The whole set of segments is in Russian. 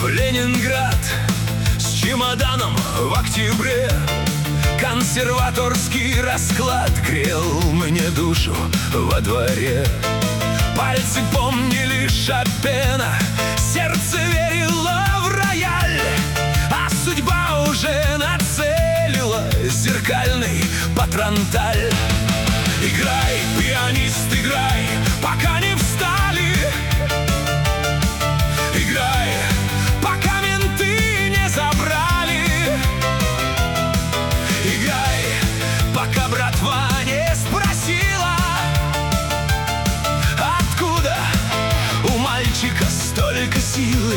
в Ленинград с чемоданом в октябре. Консерваторский расклад грел мне душу во дворе. Пальцы помнили Шопена, сердце верило в рояль, а судьба уже нацелила зеркальный патронталь. Играй, пианист, играй, пока не встали. Играй, пока менты не забрали. Играй, пока братва не спросила, откуда у мальчика столько силы.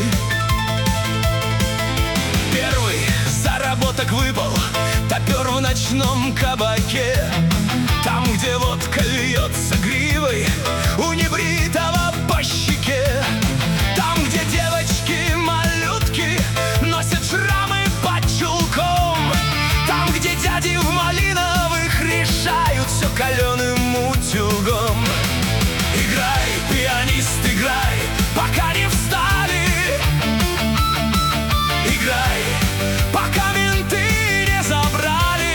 Первый заработок выпал, топер в ночном кабаке. Там, где водка льется гривой у небритого по щеке. Там, где девочки-малютки носят шрамы под чулком. Там, где дяди в малиновых решают все каленым утюгом. Играй, пианист, играй, пока не встали. Играй, пока менты не забрали.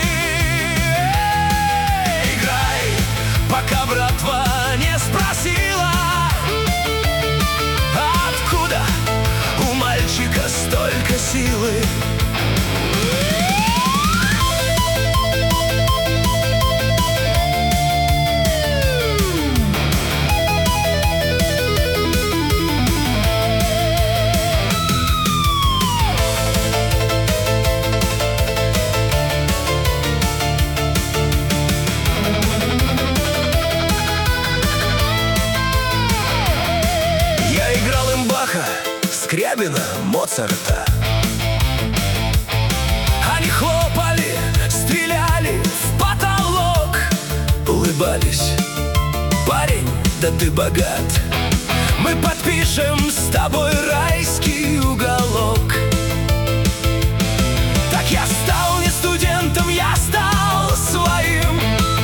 Играй, пока братва не спросила, откуда у мальчика столько силы. Скрябина, Моцарта. Они хлопали, стреляли в потолок, улыбались: парень, да ты богат, мы подпишем с тобой райский уголок. Так я стал не студентом, я стал своим.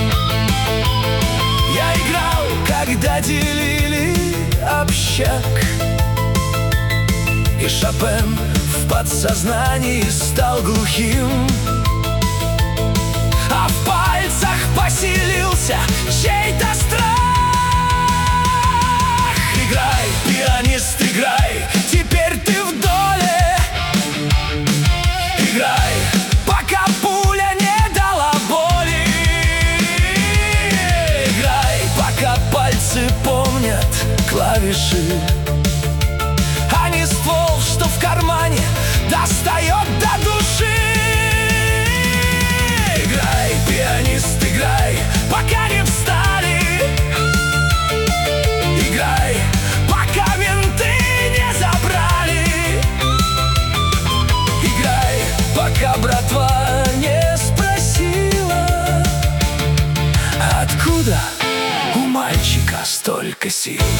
Я играл, когда делили общак, и Шопен в подсознании стал глухим, а в пальцах поселился чей-то страх. Играй, пианист, играй, теперь ты в доле. Играй, пока пуля не дала боли. Играй, пока пальцы помнят клавиши, а не ствол, что в кармане достает до души. Играй, пианист, играй, пока не встали. Играй, пока менты не забрали. Играй, пока братва не спросила, откуда у мальчика столько сил.